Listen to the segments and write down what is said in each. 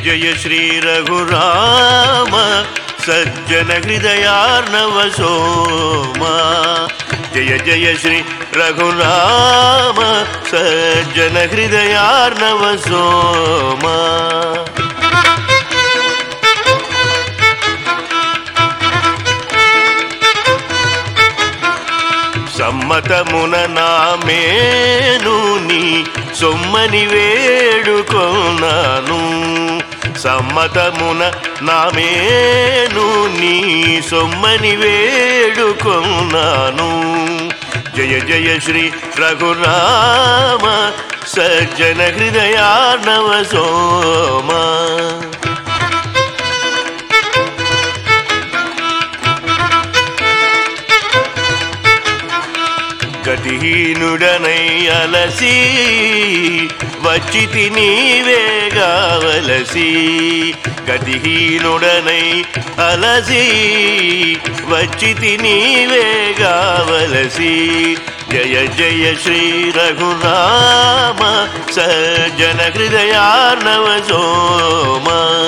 జయ శ్రీ రఘురామ సజ్జన హృదయార్ణవ సోమ. జయ జయ శ్రీ రఘురామ సజ్జన హృదయార్ణవ సోమ. సమ్మతమున నామేను నీ సొమ్మని వేడుకొన్నాను. సమ్మతమున నామేను నీ సొమ్మని వేడుకొన్నాను. జయ జయ శ్రీ రఘురామ సజ్జన హృదయార్ణవ సోమ. గతిహీనుడనై అలసి వచ్చితి నీవేగావలసి. గతిహీనుడనై అలసి వచ్చితి నీవేగావలసి. జయ జయ శ్రీ రఘురామ సజ్జన హృదయార్ణవ సోమ.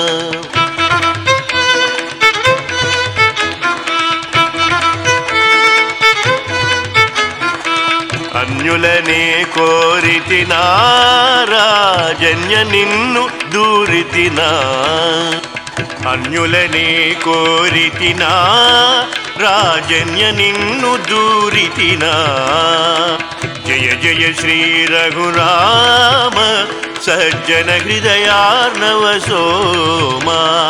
అన్యులనే కోరితినా రాజన్య నిన్ను దూరితినా. అన్యులనే కోరితినా రాజన్య నిన్ను దూరితినా. జయ జయ శ్రీ రఘురామ సజ్జన హృదయార్ణవ సోమ.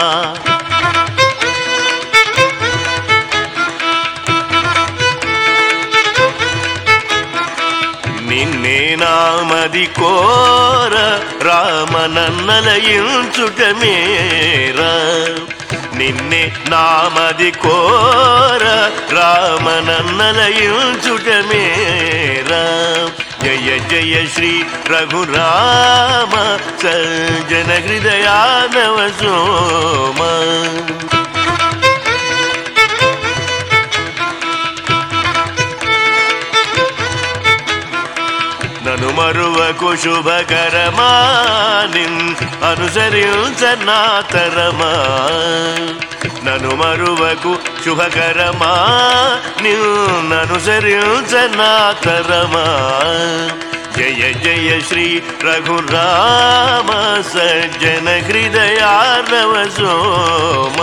నిన్నే నామది కోర రామనన్నలయించుట మేరా. నిన్నే నామది కోర రామనన్నలయించుట మేరా. జయ జయ శ్రీ రఘురామ సజ్జన హృదయార్ణవ సోమ. నను మరువకు శుభకరమా నిన్ అనుసరించనాతరమా. నను మరువకు శుభకరమా నిన్ అనుసరించనాతరమా. జయ జయ శ్రీ రఘురామ సజ్జన హృదయార్ణవ సోమ.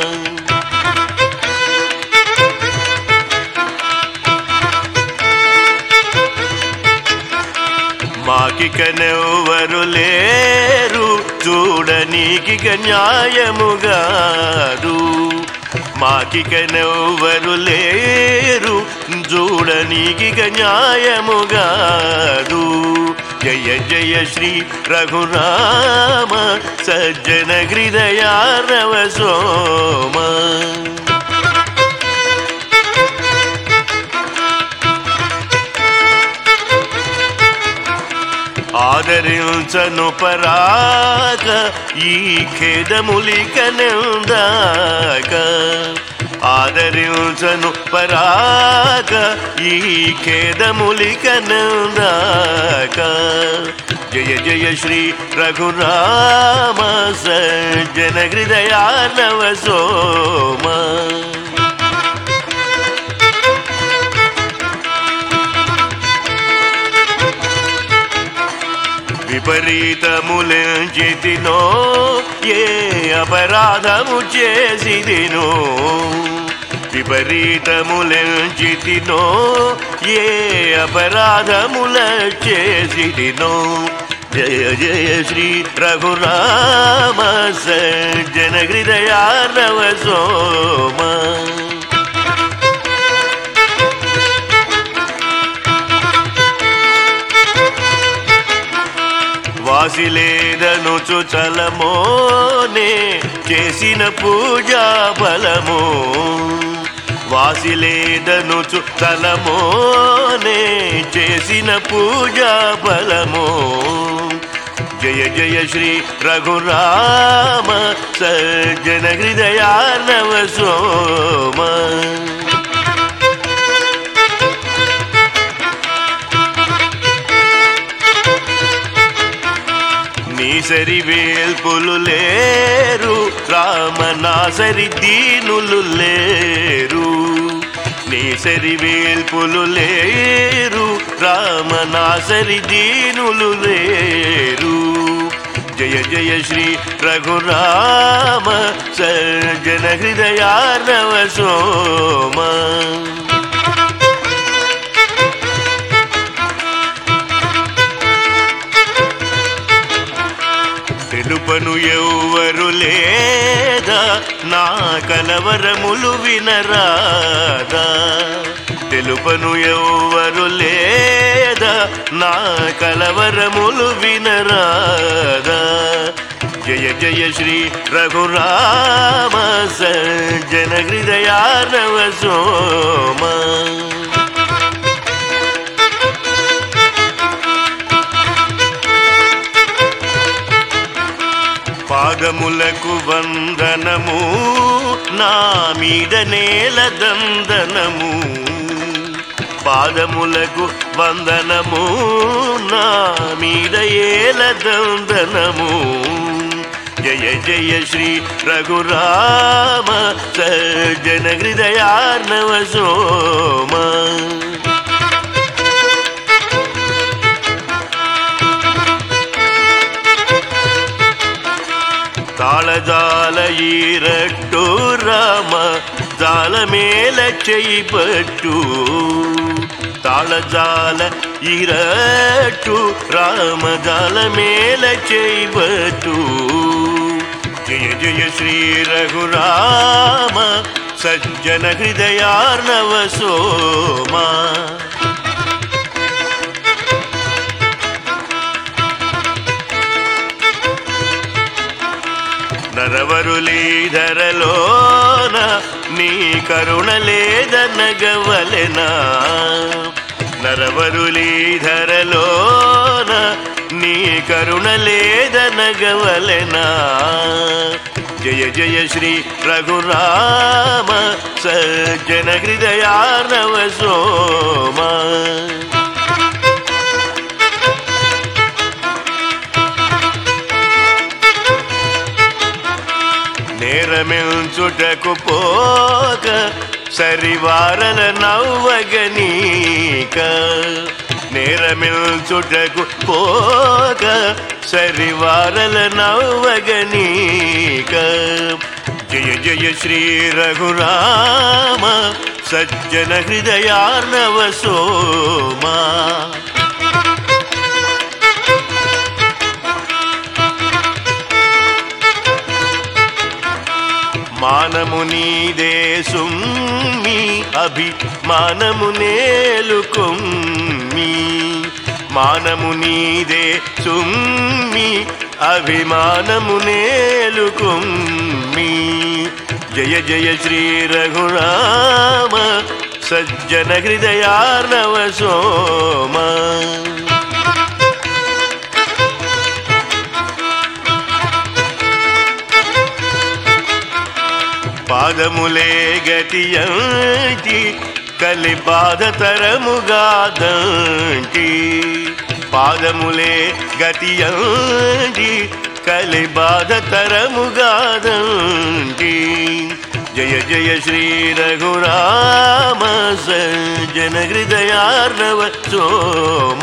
మాకికనెవ్వరు లేరు చూడనీకిక న్యాయముగాదు. మాకికనెవ్వరు లేరు చూడనీకిక న్యాయముగాదు. జయ జయ శ్రీ రఘురామ సజ్జన హృదయార్ణవ సోమ. ఆదరించను పరాక ఈ ఖేదములిక నిందాక. ఆదరించను పరాక ఈ ఖేదములిక నిందాక. జయ జయ శ్రీ రఘురామ సజ్జన హృదయార్ణవ సోమ. విపరీతములెంచితినో ఏ అపరాధము చేసిదినో. విపరీతములెంచితినో ఏ అపరాధముల చేసిదినో. జయ జయ శ్రీ రఘురామ సజ్జన హృదయార్ణవ సోమ. వాసిలేదనుచు చలమోనే చేసిన పూజా బలమో. వాసిలేదనుచు చలమోనే చేసిన పూజా బలమో. జయ జయ శ్రీ రఘురామ సజ్జన హృదయార్ణవ సోమ. సరి వేల్పులు లేరు రామ నా సరి దీనులు లేరు నీ సరి వేల్పులు లేరు రామ నా సరి దీనులు లేరు జయ జయ శ్రీ రఘురామ సజ్జన హృదయార్ణవ సోమ తెలుపను ఎవ్వరు లేదా నా కలవరములు వినరాదా తెలుపను ఎవ్వరు లేదా నా కలవరములు వినరాదా జయ జయ శ్రీ రఘురామ సజ్జన హృదయార్ణవ సోమ పాదములకు వందనము నా మీద నేల దందనము పాదములకు వందనము నా మీద ఏల దందనము జయ జయ శ్రీ రఘురామ సజ్జన హృదయార్ణవ సోమ తాళజాల ఈరట్టు రామ జాల మేల చేపట్టు తాళజాల ఈరట్టు రామ జాల మేల చేపట్టు జయ జయ శ్రీ రఘురామ సజ్జన హృదయార్ణవ సోమ నరవరులీధరలోన నీ కరుణ లేదనగవలెనా నరవరులీధరలోన నీ కరుణ లేదనగవలెనా జయ జయ శ్రీ రఘురామ సజ్జన హృదయార్ణవ సోమ నేరమిల్చుటకు పోక సరివారల నవ్వగనీక నేరమిల్చుటకు పోక సరివారల నవ్వగనీక జయ జయ శ్రీ రఘురామ సజ్జన హృదయార్ణవ సోమ మానము నీదే సుమ్మి అభిమానము నేలుకొమ్మి మానము నీదే సుమ్మి అభిమానము నేలుకొమ్మి జయ జయ శ్రీ రఘురామ సజ్జన హృదయార్ణవ సోమ పాదములే గతియంటి కలి బాధతరముగాదంటి పాదములే గతియంటి కలి బాధతరముగాదంటి జయ జయ శ్రీ రఘురామ సజ్జన హృదయార్ణవ సోమ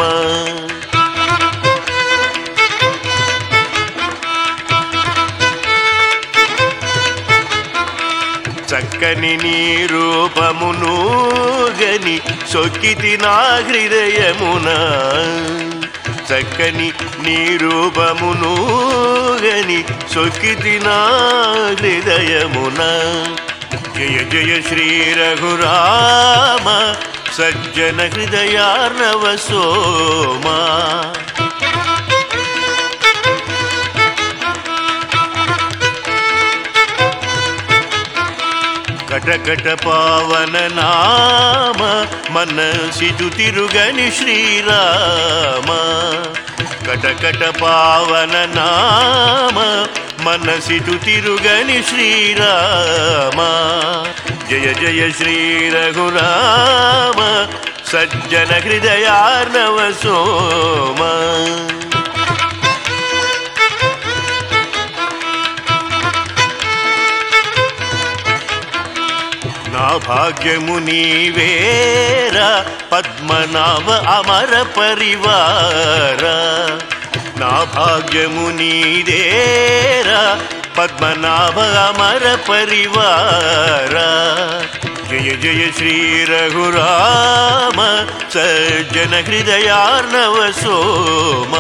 చక్కని నీ రూపమును గని సొక్కితి నా హృదయమున చక్కని నీ రూపమును గని సొక్కితి నా హృదయమున జయ జయ శ్రీ రఘురామ సజ్జన హృదయార్ణవ సోమ కటకట పావన నామ మనసిటు తిరుగని శ్రీరామ కటకట పావన నామ మనసిటు తిరుగని శ్రీరామ జయ జయ శ్రీ రఘురామ సజ్జన హృదయార్ణవ సోమ నా భాగ్యము నీవేరా పద్మనాభ అమర పరివార నా భాగ్యము నీదేరా పద్మనాభ అమర పరివార జయ జయ శ్రీ రఘురామ సజ్జన హృదయార్ణవ సోమ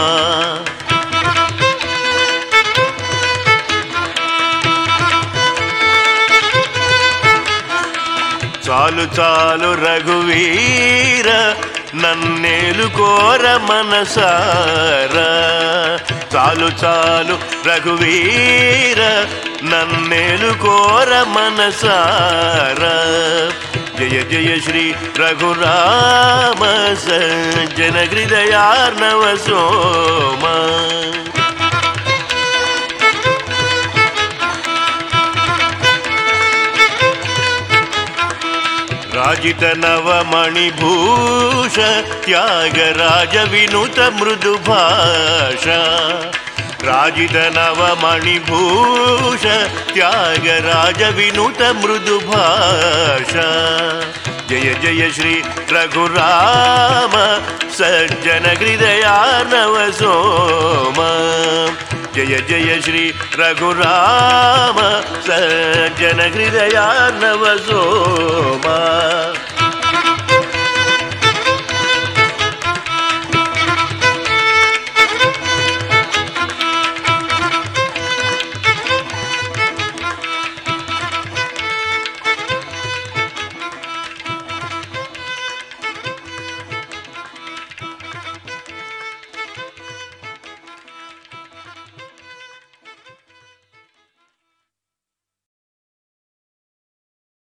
చాలు చాలు రఘువీర నన్నేలు కోర మనసారా చాలు చాలు రఘువీర నన్నేలు కోర మనసారా జయ జయ శ్రీ రఘురామ సజ్జన హృదయార్ణవ సోమ రాజిత నవమణిభూష త్యాగరాజ వినుత మృదు భాష రాజిత నవమణిభూష త్యాగరాజ వినుత మృదు భాష జయ జయ శ్రీ రఘురామ సజ్జన హృదయార్ణవ సోమ జయ జయ శ్రీ రఘురామ సజ్జన హృదయార్ణవ సోమ